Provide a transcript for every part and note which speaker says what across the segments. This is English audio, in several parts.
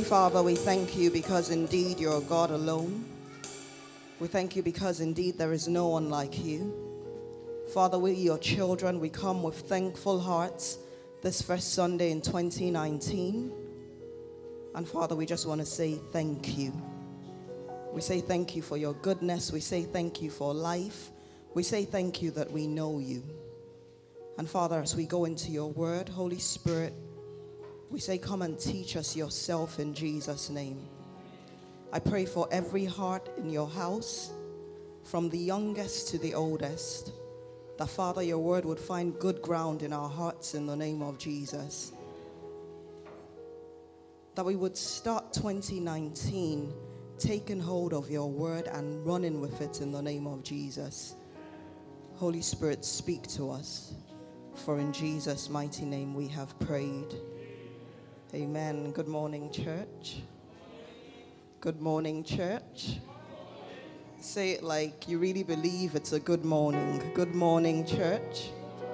Speaker 1: Heavenly Father, we thank you because indeed you're God alone. We thank you because indeed there is no one like you. Father, we, your children, we come with thankful hearts this first Sunday in 2019. And Father, we just want to say thank you. We say thank you for your goodness. We say thank you for life. We say thank you that we know you. And Father, as we go into your word, Holy Spirit, we say come and teach us yourself in Jesus' name. I pray for every heart in your house, from the youngest to the oldest, that Father, your word would find good ground in our hearts in the name of Jesus. That we would start 2019 taking hold of your word and running with it in the name of Jesus. Holy Spirit, speak to us. For in Jesus' mighty name we have prayed. Amen. Good morning, church. Good morning, church. Say it like you really believe it's a good morning. Good morning, church.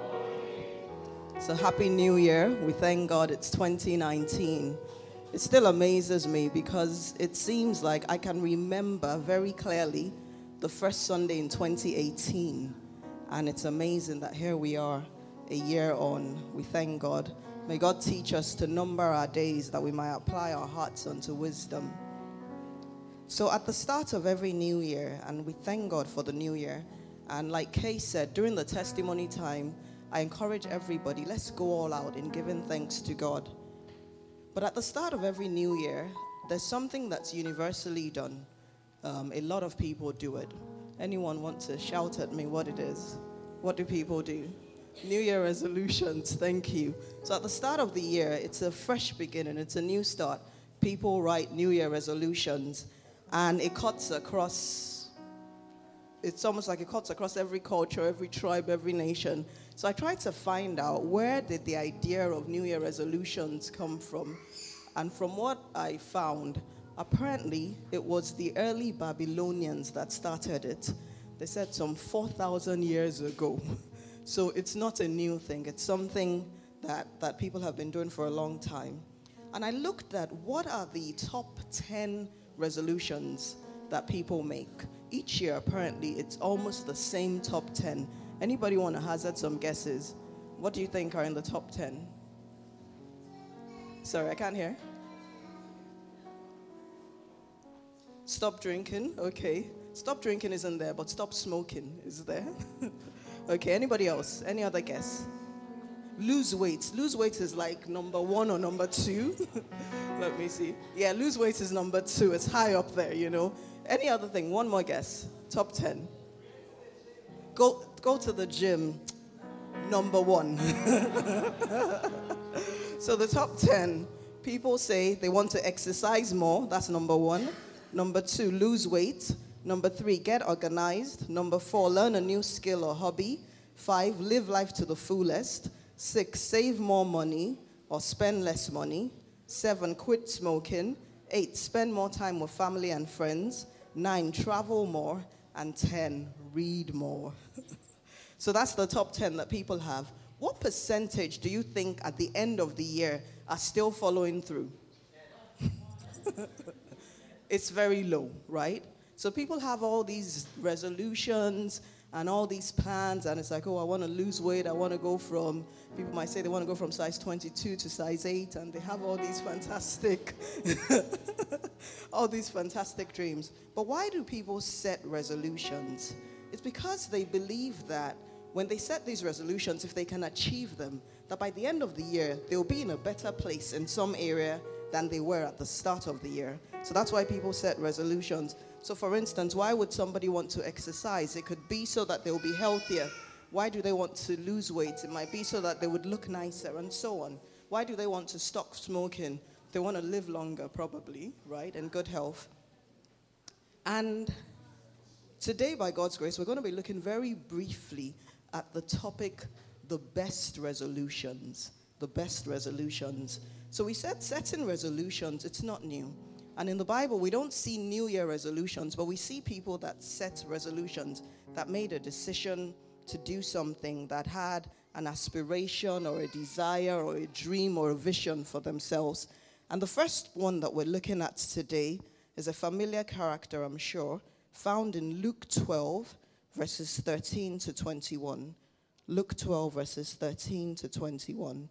Speaker 1: So happy New Year. We thank God it's 2019. It still amazes me because it seems like I can remember very clearly the first Sunday in 2018. And it's amazing that here we are a year on. We thank God. May God teach us to number our days that we might apply our hearts unto wisdom. So at the start of every new year, and we thank God for the new year, and like Kay said, during the testimony time, I encourage everybody, let's go all out in giving thanks to God. But at the start of every new year, there's something that's universally done. A lot of people do it. Anyone want to shout at me what it is? What do people do? New Year resolutions, thank you. So at the start of the year, it's a fresh beginning, it's a new start. People write New Year resolutions, and it cuts across, it's almost like it cuts across every culture, every tribe, every nation. So I tried to find out, where did the idea of New Year resolutions come from? And from what I found, apparently it was the early Babylonians that started it. They said some 4,000 years ago. So it's not a new thing. It's something that people have been doing for a long time. And I looked at what are the top 10 resolutions that people make. Each year, apparently, it's almost the same top 10. Anybody want to hazard some guesses? What do you think are in the top 10? Sorry, I can't hear. Stop drinking, okay. Stop drinking isn't there, but stop smoking is there. Okay, anybody else? Any other guess? Lose weight. Lose weight is like number 1 or number 2. Let me see. Yeah, lose weight is number 2. It's high up there, you know. Any other thing? One more guess. Top 10. Go to the gym. Number 1. So the top 10, people say they want to exercise more. That's number 1. Number 2, lose weight. Number 3, get organized. Number 4, learn a new skill or hobby. 5, live life to the fullest. 6, save more money or spend less money. 7, quit smoking. 8, spend more time with family and friends. 9, travel more. And 10, read more. So that's the top 10 that people have. What percentage do you think at the end of the year are still following through? It's very low, right? So people have all these resolutions and all these plans, and it's like, oh, I want to lose weight. I want to go from, people might say they want to go from size 22 to size 8, and they have all these fantastic, all these fantastic dreams. But why do people set resolutions? It's because they believe that when they set these resolutions, if they can achieve them, that by the end of the year, they'll be in a better place in some area than they were at the start of the year. So that's why people set resolutions. So for instance, why would somebody want to exercise? It could be so that they'll be healthier. Why do they want to lose weight? It might be so that they would look nicer and so on. Why do they want to stop smoking? They want to live longer probably, right? In good health. And today, by God's grace, we're going to be looking very briefly at the topic, the best resolutions. The best resolutions. So we said setting resolutions, it's not new. And in the Bible, we don't see New Year resolutions, but we see people that set resolutions, that made a decision to do something, that had an aspiration or a desire or a dream or a vision for themselves. And the first one that we're looking at today is a familiar character, I'm sure, found in Luke 12, verses 13 to 21. Luke 12, verses 13 to 21.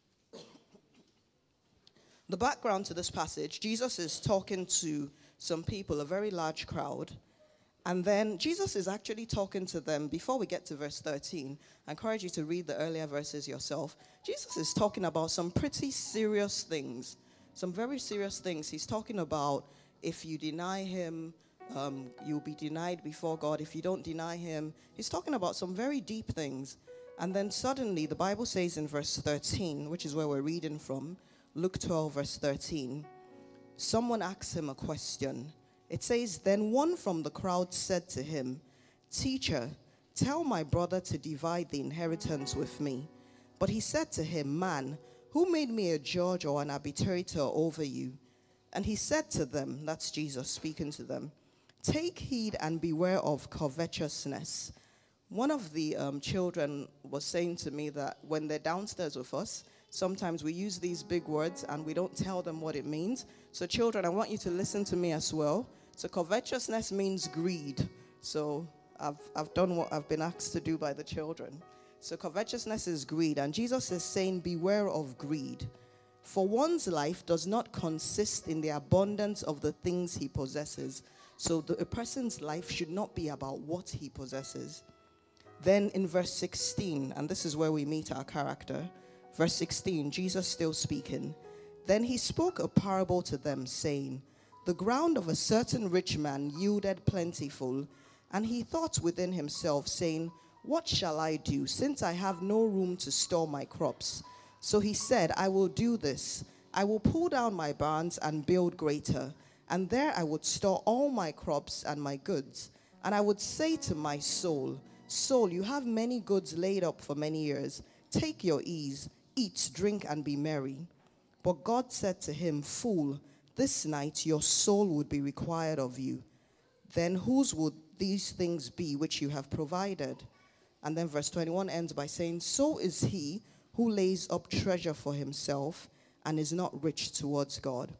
Speaker 1: The background to this passage, Jesus is talking to some people, a very large crowd. And then Jesus is actually talking to them. Before we get to verse 13, I encourage you to read the earlier verses yourself. Jesus is talking about some pretty serious things, some very serious things. He's talking about if you deny him, you'll be denied before God. If you don't deny him, he's talking about some very deep things. And then suddenly, the Bible says in verse 13, which is where we're reading from, Luke 12, verse 13, someone asks him a question. It says, then one from the crowd said to him, "Teacher, tell my brother to divide the inheritance with me." But he said to him, "Man, who made me a judge or an arbitrator over you?" And he said to them, that's Jesus speaking to them, "Take heed and beware of covetousness." One of the children was saying to me that when they're downstairs with us, sometimes we use these big words and we don't tell them what it means. So children, I want you to listen to me as well. So covetousness means greed. So I've done what I've been asked to do by the children. So covetousness is greed. And Jesus is saying, beware of greed. For one's life does not consist in the abundance of the things he possesses. So a person's life should not be about what he possesses. Then in verse 16, and this is where we meet our character. Verse 16, Jesus still speaking. Then he spoke a parable to them, saying, the ground of a certain rich man yielded plentiful, and he thought within himself, saying, what shall I do, since I have no room to store my crops? So he said, I will do this. I will pull down my barns and build greater, and there I would store all my crops and my goods. And I would say to my soul, soul, you have many goods laid up for many years. Take your ease, eat, drink, and be merry. But God said to him, fool, this night your soul would be required of you. Then whose would these things be which you have provided? And then verse 21 ends by saying, so is he who lays up treasure for himself and is not rich towards God.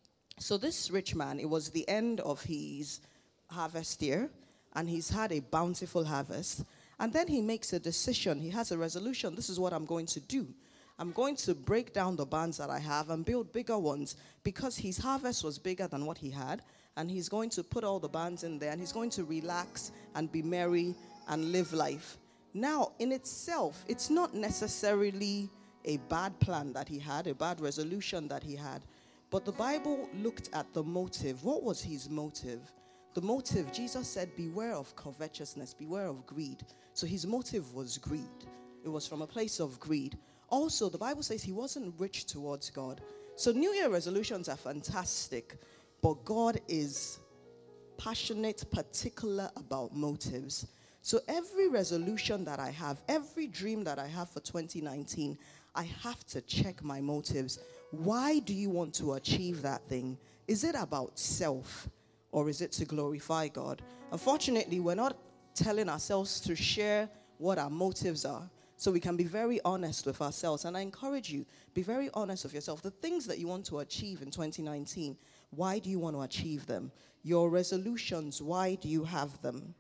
Speaker 1: So this rich man, it was the end of his harvest year, and he's had a bountiful harvest. And then he makes a decision. He has a resolution. This is what I'm going to do. I'm going to break down the barns that I have and build bigger ones, because his harvest was bigger than what he had. And he's going to put all the barns in there, and he's going to relax and be merry and live life. Now, in itself, it's not necessarily a bad plan that he had, a bad resolution that he had. But the Bible looked at the motive. What was his motive? The motive, Jesus said, beware of covetousness, beware of greed. So his motive was greed. It was from a place of greed. Also, the Bible says he wasn't rich towards God. So New Year resolutions are fantastic, but God is passionate, particular about motives. So every resolution that I have, every dream that I have for 2019, I have to check my motives. Why do you want to achieve that thing? Is it about self, or is it to glorify God? Unfortunately, we're not telling ourselves to share what our motives are, so we can be very honest with ourselves. And I encourage you, be very honest with yourself. The things that you want to achieve in 2019, why do you want to achieve them? Your resolutions, why do you have them?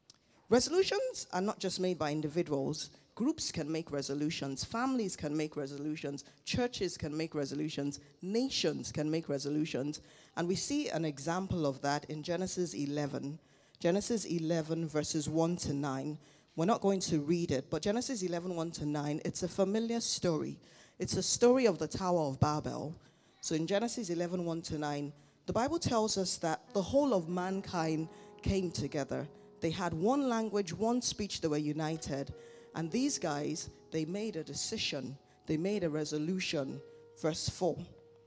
Speaker 1: Resolutions are not just made by individuals. Groups can make resolutions. Families can make resolutions. Churches can make resolutions. Nations can make resolutions. And we see an example of that in Genesis 11. Genesis 11, verses 1 to 9. We're not going to read it, but Genesis 11, 1 to 9, it's a familiar story. It's a story of the Tower of Babel. So in Genesis 11, 1 to 9, the Bible tells us that the whole of mankind came together. They had one language, one speech, they were united. And these guys, they made a decision. They made a resolution. Verse 4.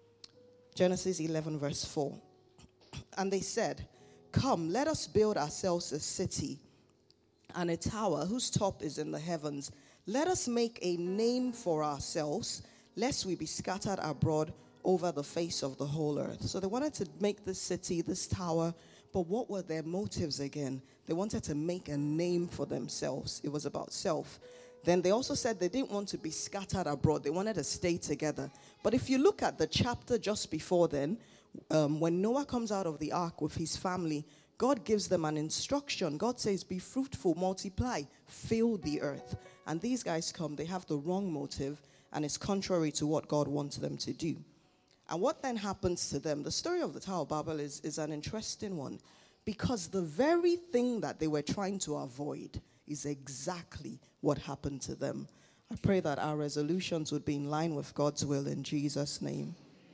Speaker 1: Genesis 11, verse 4. And they said, come, let us build ourselves a city and a tower whose top is in the heavens. Let us make a name for ourselves, lest we be scattered abroad over the face of the whole earth. So they wanted to make this city, this tower, but what were their motives again? They wanted to make a name for themselves. It was about self. Then they also said they didn't want to be scattered abroad. They wanted to stay together. But if you look at the chapter just before then, when Noah comes out of the ark with his family, God gives them an instruction. God says, be fruitful, multiply, fill the earth. And these guys come, they have the wrong motive, and it's contrary to what God wants them to do. And what then happens to them? The story of the Tower of Babel is an interesting one, because the very thing that they were trying to avoid is exactly what happened to them. I pray that our resolutions would be in line with God's will in Jesus' name.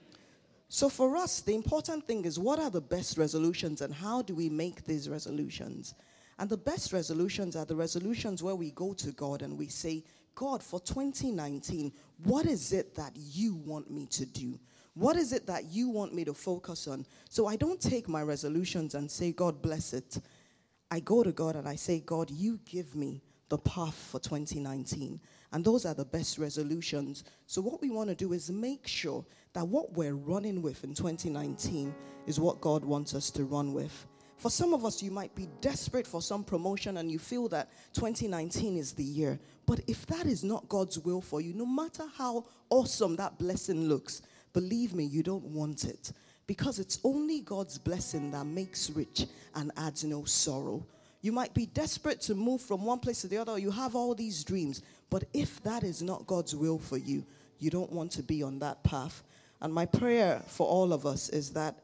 Speaker 1: So for us, the important thing is, what are the best resolutions and how do we make these resolutions? And the best resolutions are the resolutions where we go to God and we say, God, for 2019, what is it that you want me to do? What is it that you want me to focus on? So I don't take my resolutions and say, God bless it. I go to God and I say, God, you give me the path for 2019. And those are the best resolutions. So what we want to do is make sure that what we're running with in 2019 is what God wants us to run with. For some of us, you might be desperate for some promotion and you feel that 2019 is the year. But if that is not God's will for you, no matter how awesome that blessing looks, believe me, you don't want it. Because it's only God's blessing that makes rich and adds no sorrow. You might be desperate to move from one place to the other. You have all these dreams. But if that is not God's will for you, you don't want to be on that path. And my prayer for all of us is that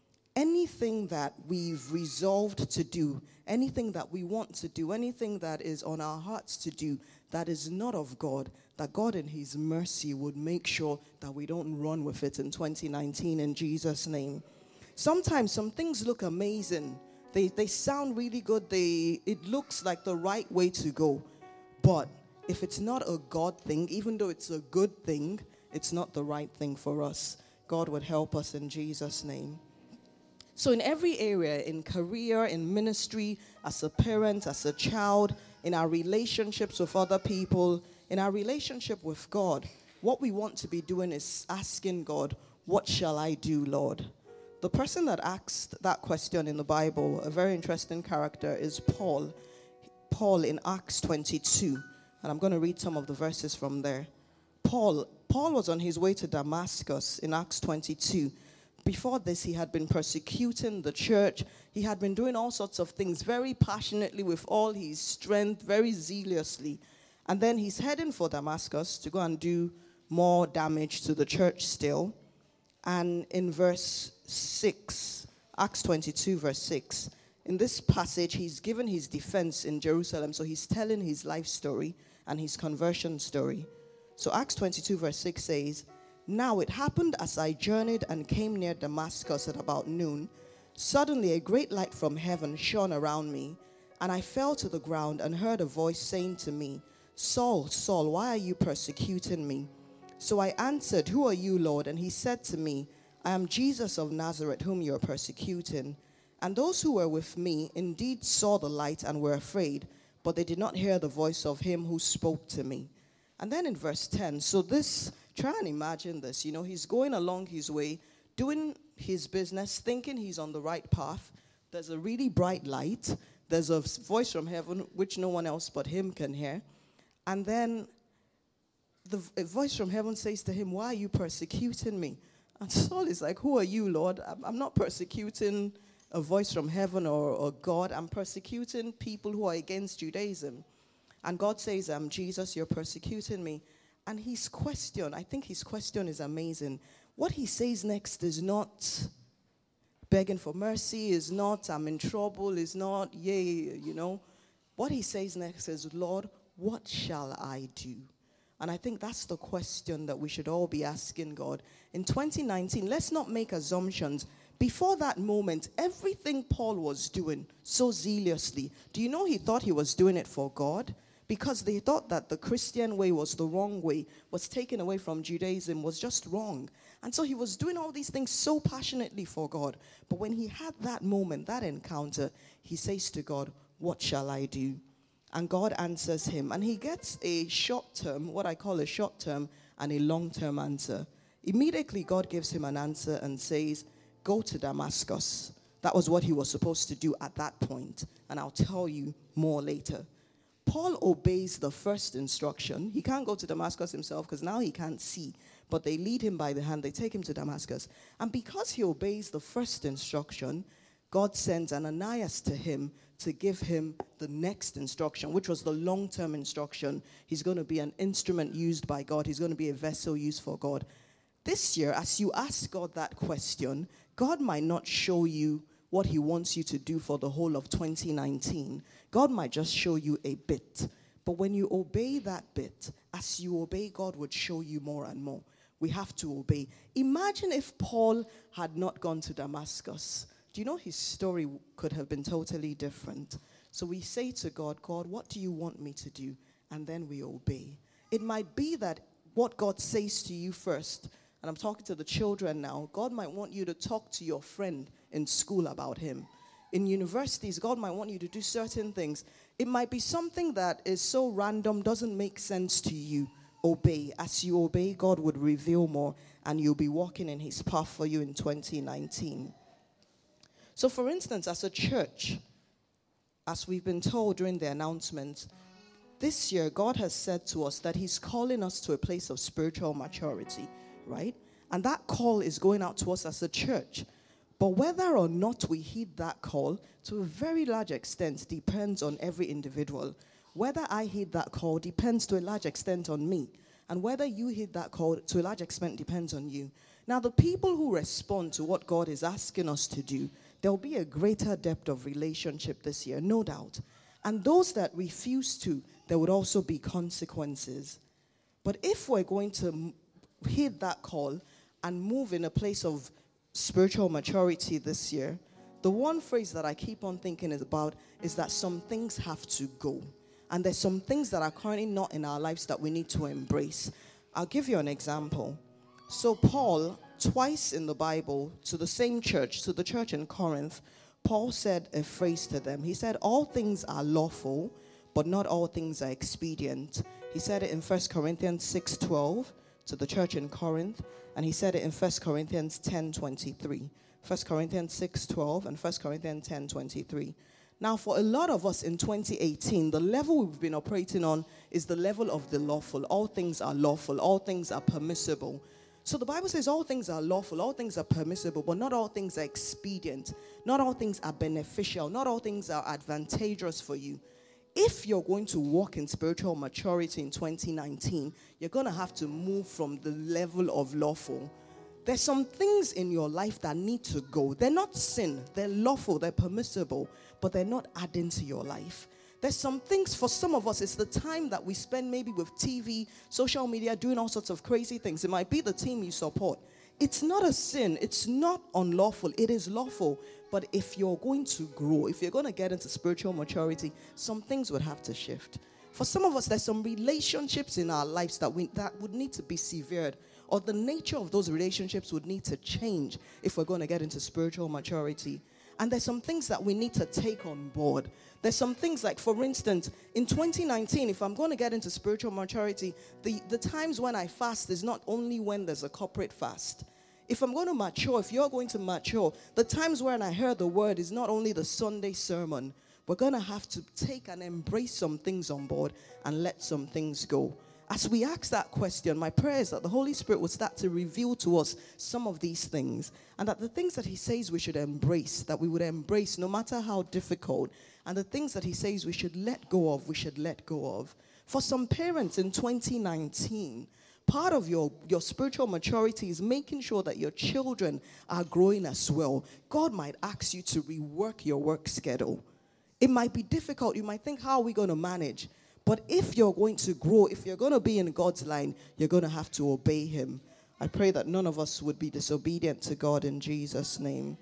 Speaker 1: anything that we've resolved to do, anything that we want to do, anything that is on our hearts to do, that is not of God, that God in his mercy would make sure that we don't run with it in 2019 in Jesus' name. Sometimes some things look amazing. They sound really good. It looks like the right way to go. But if it's not a God thing, even though it's a good thing, it's not the right thing for us. God would help us in Jesus' name. So in every area, in career, in ministry, as a parent, as a child, in our relationships with other people, in our relationship with God, what we want to be doing is asking God, what shall I do, Lord? The person that asked that question in the Bible, a very interesting character, is Paul. Paul in Acts 22. And I'm going to read some of the verses from there. Paul was on his way to Damascus in Acts 22. Before this, he had been persecuting the church. He had been doing all sorts of things very passionately with all his strength, very zealously. And then he's heading for Damascus to go and do more damage to the church still. And in verse 6, Acts 22, verse 6, in this passage, he's given his defense in Jerusalem. So he's telling his life story and his conversion story. So Acts 22, verse 6 says, now it happened as I journeyed and came near Damascus at about noon. Suddenly a great light from heaven shone around me, and I fell to the ground and heard a voice saying to me, Saul, Saul, why are you persecuting me? So I answered, who are you, Lord? And he said to me, I am Jesus of Nazareth, whom you are persecuting. And those who were with me indeed saw the light and were afraid, but they did not hear the voice of him who spoke to me. And then in verse 10, try and imagine this. He's going along his way, doing his business, thinking he's on the right path. There's a really bright light. There's a voice from heaven, which no one else but him can hear. And then a voice from heaven says to him, why are you persecuting me? And Saul is like, who are you, Lord? I'm not persecuting a voice from heaven or God. I'm persecuting people who are against Judaism. And God says, Jesus, you're persecuting me. And his question, I think his question is amazing. What he says next is not begging for mercy, is not I'm in trouble, is not yay, What he says next is, Lord, what shall I do? And I think that's the question that we should all be asking God. In 2019, let's not make assumptions. Before that moment, everything Paul was doing so zealously, do you know he thought he was doing it for God? Because they thought that the Christian way was the wrong way, was taken away from Judaism, was just wrong. And so he was doing all these things so passionately for God. But when he had that moment, that encounter, he says to God, what shall I do? And God answers him. And he gets a short term, what I call a short term, and a long term answer. Immediately, God gives him an answer and says, go to Damascus. That was what he was supposed to do at that point. And I'll tell you more later. Paul obeys the first instruction. He can't go to Damascus himself because now he can't see. But they lead him by the hand. They take him to Damascus. And because he obeys the first instruction, God sends Ananias to him to give him the next instruction, which was the long-term instruction. He's going to be an instrument used by God. He's going to be a vessel used for God. This year, as you ask God that question, God might not show you what he wants you to do for the whole of 2019. God might just show you a bit. But when you obey that bit, as you obey, God would show you more and more. We have to obey. Imagine if Paul had not gone to Damascus. Do you know his story could have been totally different? So we say to God, God, what do you want me to do? And then we obey. It might be that what God says to you first, and I'm talking to the children now, God might want you to talk to your friend in school about him. In universities, God might want you to do certain things. It might be something that is so random, doesn't make sense to you. Obey. As you obey, God would reveal more, and you'll be walking in his path for you in 2019. So for instance, as a church, as we've been told during the announcement, this year God has said to us that he's calling us to a place of spiritual maturity, right? And that call is going out to us as a church. But whether or not we heed that call, to a very large extent, depends on every individual. Whether I heed that call depends to a large extent on me. And whether you heed that call, to a large extent, depends on you. Now, the people who respond to what God is asking us to do, there will be a greater depth of relationship this year, no doubt. And those that refuse to, there would also be consequences. But if we're going to heed that call and move in a place of spiritual maturity this year, the one phrase that I keep on thinking about is that some things have to go. And there's some things that are currently not in our lives that we need to embrace. I'll give you an example. So Paul, twice in the Bible, to the same church, to the church in Corinth, Paul said a phrase to them. He said, all things are lawful, but not all things are expedient. He said it in 1 Corinthians 6:12 to the church in Corinth, and he said it in 1 Corinthians 10:23. 1 Corinthians 6:12 and 1 Corinthians 10:23. Now, for a lot of us in 2018, the level we've been operating on is the level of the lawful. All things are lawful. All things are permissible. So the Bible says all things are lawful, all things are permissible, but not all things are expedient. Not all things are beneficial. Not all things are advantageous for you. If you're going to walk in spiritual maturity in 2019, you're going to have to move from the level of lawful. There's some things in your life that need to go. They're not sin. They're lawful. They're permissible, but they're not adding to your life. There's some things, for some of us, it's the time that we spend maybe with TV, social media, doing all sorts of crazy things. It might be the team you support. It's not a sin. It's not unlawful. It is lawful. But if you're going to grow, if you're going to get into spiritual maturity, some things would have to shift. For some of us, there's some relationships in our lives that would need to be severed, or the nature of those relationships would need to change if we're going to get into spiritual maturity. And there's some things that we need to take on board. There's some things like, for instance, in 2019, if I'm going to get into spiritual maturity, the times when I fast is not only when there's a corporate fast. If I'm going to mature, if you're going to mature, the times when I heard the word is not only the Sunday sermon. We're going to have to take and embrace some things on board and let some things go. As we ask that question, my prayer is that the Holy Spirit will start to reveal to us some of these things, and that the things that he says we should embrace, that we would embrace no matter how difficult, and the things that he says we should let go of, we should let go of. For some parents in 2019, part of your spiritual maturity is making sure that your children are growing as well. God might ask you to rework your work schedule. It might be difficult. You might think, how are we going to manage? But if you're going to grow, if you're going to be in God's line, you're going to have to obey him. I pray that none of us would be disobedient to God in Jesus' name.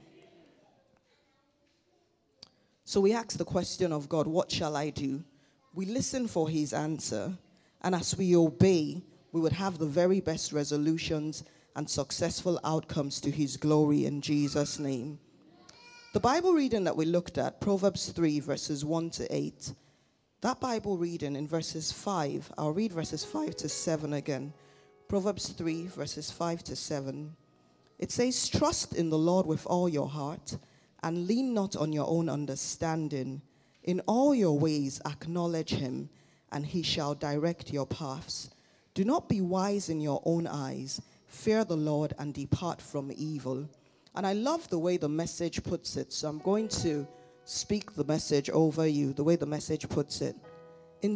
Speaker 1: So we ask the question of God, what shall I do? We listen for his answer. And as we obey, we would have the very best resolutions and successful outcomes to his glory in Jesus' name. The Bible reading that we looked at, Proverbs 3, verses 1 to 8, that Bible reading in verses 5, I'll read verses 5 to 7 again. Proverbs 3, verses 5 to 7. It says, trust in the Lord with all your heart, and lean not on your own understanding. In all your ways acknowledge him, and he shall direct your paths. Do not be wise in your own eyes. Fear the Lord and depart from evil. And I love the way the Message puts it, so I'm going to speak the message over you, the way the Message puts it. In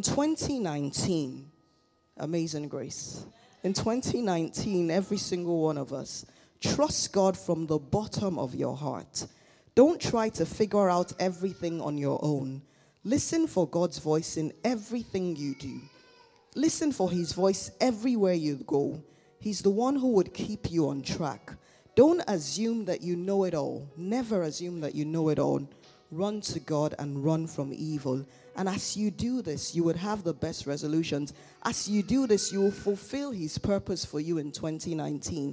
Speaker 1: 2019, Amazing Grace, in 2019, every single one of us, trust God from the bottom of your heart. Don't try to figure out everything on your own. Listen for God's voice in everything you do. Listen for his voice everywhere you go. He's the one who would keep you on track. Don't assume that you know it all. Never assume that you know it all. Run to God and run from evil. And as you do this, you would have the best resolutions. As you do this, you will fulfill his purpose for you in 2019.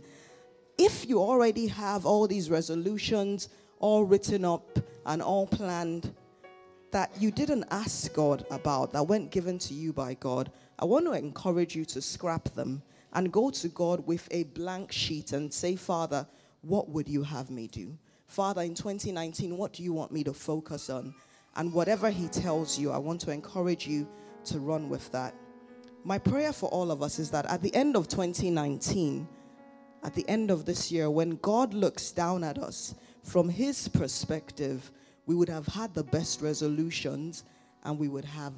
Speaker 1: If you already have all these resolutions all written up and all planned that you didn't ask God about, that weren't given to you by God, I want to encourage you to scrap them and go to God with a blank sheet and say, Father, what would you have me do? Father, in 2019, what do you want me to focus on? And whatever he tells you, I want to encourage you to run with that. My prayer for all of us is that at the end of 2019, at the end of this year, when God looks down at us, from his perspective, we would have had the best resolutions and we would have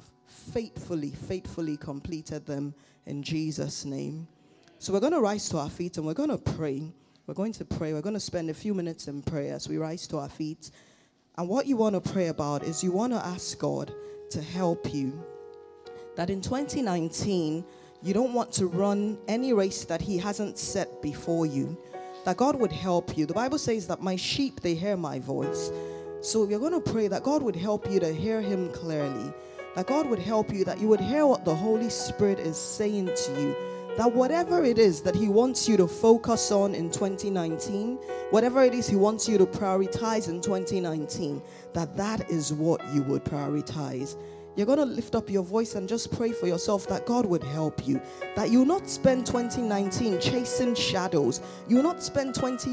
Speaker 1: faithfully completed them in Jesus' name. So we're going to rise to our feet and we're going to pray. We're going to pray. We're going to spend a few minutes in prayer as we rise to our feet. And what you want to pray about is you want to ask God to help you. That in 2019, you don't want to run any race that he hasn't set before you. That God would help you. The Bible says that my sheep, they hear my voice. So you're going to pray that God would help you to hear him clearly. That God would help you, that you would hear what the Holy Spirit is saying to you. That whatever it is that he wants you to focus on in 2019, whatever it is he wants you to prioritize in 2019, that is what you would prioritize. You're going to lift up your voice and just pray for yourself that God would help you. That you will not spend 2019 chasing shadows. You will not spend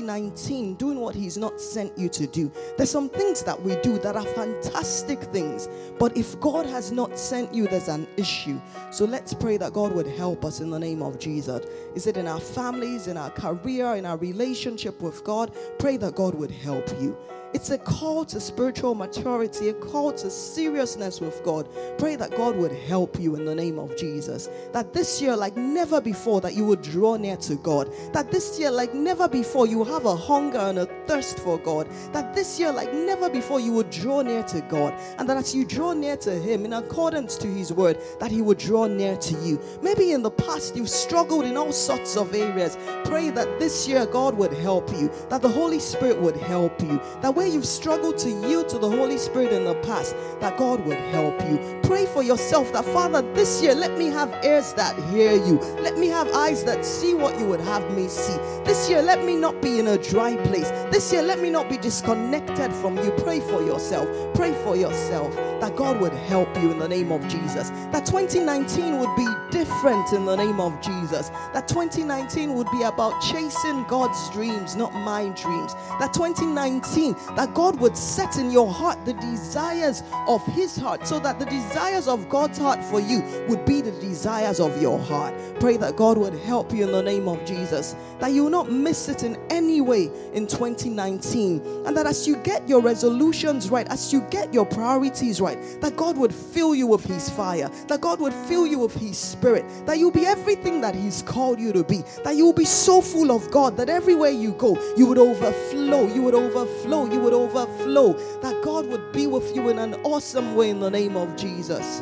Speaker 1: 2019 doing what he's not sent you to do. There's some things that we do that are fantastic things. But if God has not sent you, there's an issue. So let's pray that God would help us in the name of Jesus. Is it in our families, in our career, in our relationship with God? Pray that God would help you. It's a call to spiritual maturity, a call to seriousness with God. Pray that God would help you in the name of Jesus. That this year, like never before, that you would draw near to God. That this year, like never before, you have a hunger and a thirst for God. That this year, like never before, you would draw near to God. And that as you draw near to him, in accordance to his word, that he would draw near to you. Maybe in the past, you've struggled in all sorts of areas. Pray that this year, God would help you. That the Holy Spirit would help you. That where you've struggled to yield to the Holy Spirit in the past, that God would help you. Pray for yourself that, Father, this year, let me have ears that hear you. Let me have eyes that see what you would have me see. This year, let me not be in a dry place. This year, let me not be disconnected from you. Pray for yourself. Pray for yourself that God would help you in the name of Jesus. That 2019 would be different in the name of Jesus. That 2019 would be about chasing God's dreams, not my dreams. That 2019, that God would set in your heart the desires of his heart, so that the desires of God's heart for you would be the desires of your heart. Pray that God would help you in the name of Jesus, that you will not miss it in any way in 2019, and that as you get your resolutions right, as you get your priorities right, that God would fill you with his fire, that God would fill you with his spirit, that you'll be everything that he's called you to be, that you will be so full of God that everywhere you go, you would overflow, you would overflow, you would overflow, that God would be with you in an awesome way in the name of Jesus.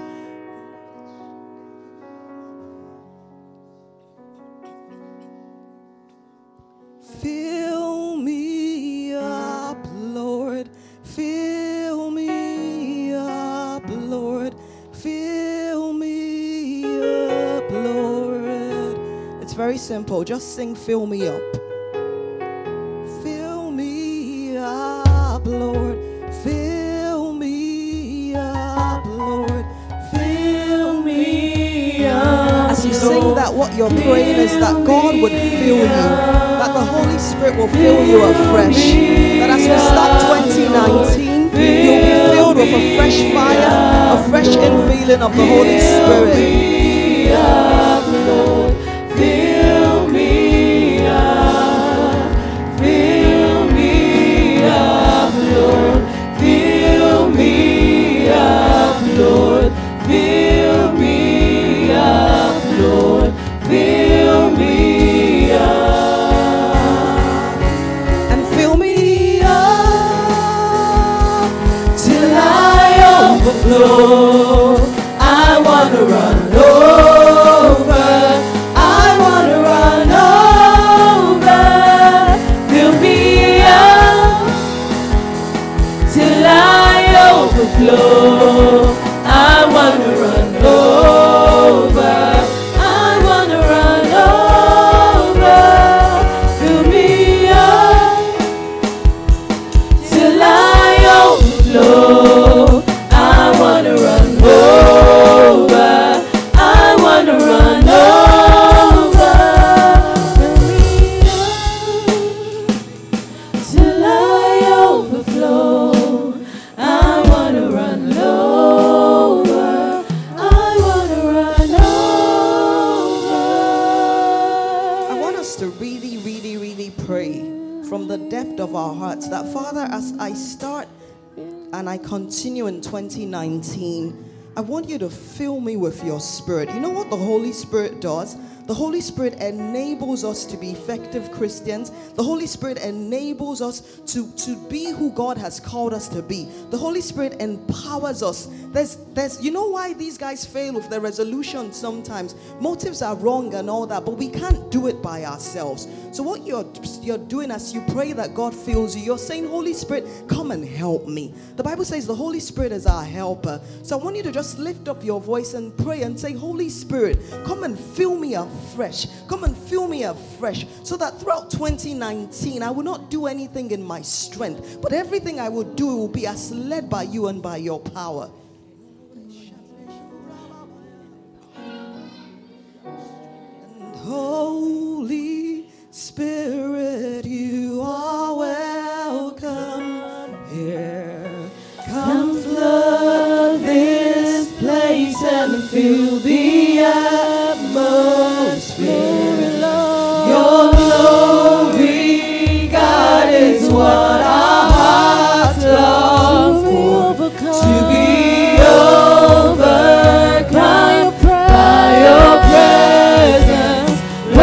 Speaker 1: Fill me up, Lord. Fill me up, Lord. Fill me up, Lord. It's very simple. Just sing, fill me up. Fill me up, Lord. Fill me up, Lord. Fill me up. As you sing that, what you're praying is that God would fill you, that the Holy Spirit will fill you afresh, that as we start 2019, you'll be filled with a fresh fire, infilling of the Holy Spirit.
Speaker 2: Fill me up, fill me up, Lord. Fill me up, Lord. Fill me up, Lord. Fill me up.
Speaker 1: And fill me up
Speaker 2: Till I overflow. I want to run over. I want to run over. Fill me up till I overflow. I want to run over. I want to run over. Fill me up till I overflow. I want to run over. I want to run over. Fill me up till I overflow. I want to run over. I want to run over.
Speaker 1: I want us to really, really, really pray from the depth of our hearts that, Father, as I start and I continue in 2019, I want you to fill me with your Spirit. You know what the Holy Spirit does? The Holy Spirit enables us to be effective Christians. The Holy Spirit enables us to be who God has called us to be. The Holy Spirit empowers us. There's you know why these guys fail with their resolutions sometimes? Motives are wrong and all that, but we can't do it by ourselves. So what you're doing as you pray that God fills you, you're saying, Holy Spirit, come and help me. The Bible says the Holy Spirit is our helper. So I want you to just lift up your voice and pray and say, Holy Spirit, come and fill me afresh. Come and fill me afresh, so that throughout 2019 I will not do anything in my strength, but everything I will do will be as led by you and by your power. And Holy Spirit, you are welcome here. Come flood this place and fill the atmosphere. Your glory, God, is what our hearts long for. To be overcome by your presence.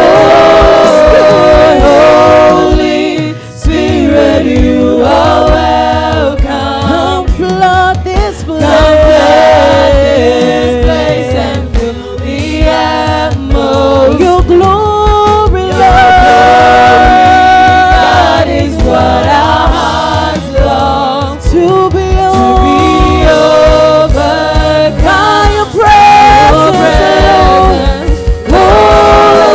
Speaker 1: Holy Spirit, you are welcome.
Speaker 2: Come flood this place. Come flood this place and fill the atmosphere. Your glory, Lord, God, is what our hearts long to be overcome by your presence. Holy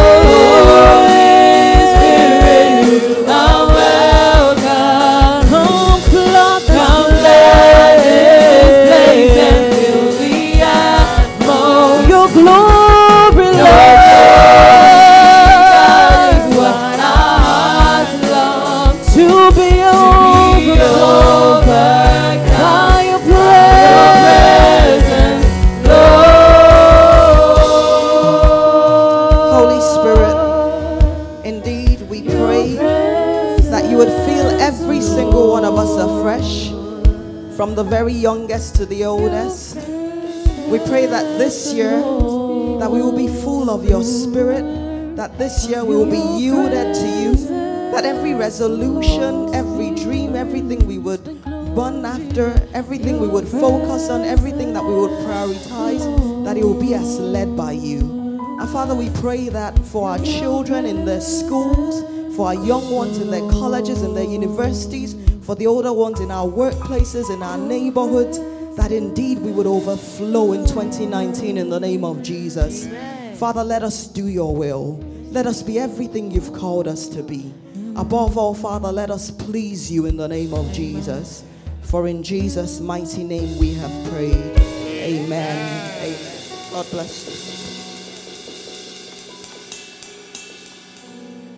Speaker 2: Spirit, you are welcome. Come flood this place and fill the atmosphere. Your glory, Lord, God, is what our hearts long to be overcome by your presence, Lord.
Speaker 1: Holy Spirit, indeed we pray that you would fill every single one of us afresh, from the very youngest to the oldest. We pray that this year that we will be full of your Spirit, that this year we will be yielded to you, that every resolution, every dream, everything we would run after, everything we would focus on, everything that we would prioritize, that it will be as led by you. And Father, we pray that for our children in their schools, for our young ones in their colleges and their universities, for the older ones in our workplaces, in our neighborhoods, that indeed we would overflow in 2019 in the name of Jesus. Father, let us do your will. Let us be everything you've called us to be. Above all, Father, let us please you in the name of Jesus. For in Jesus' mighty name we have prayed. Amen. Amen. God bless you.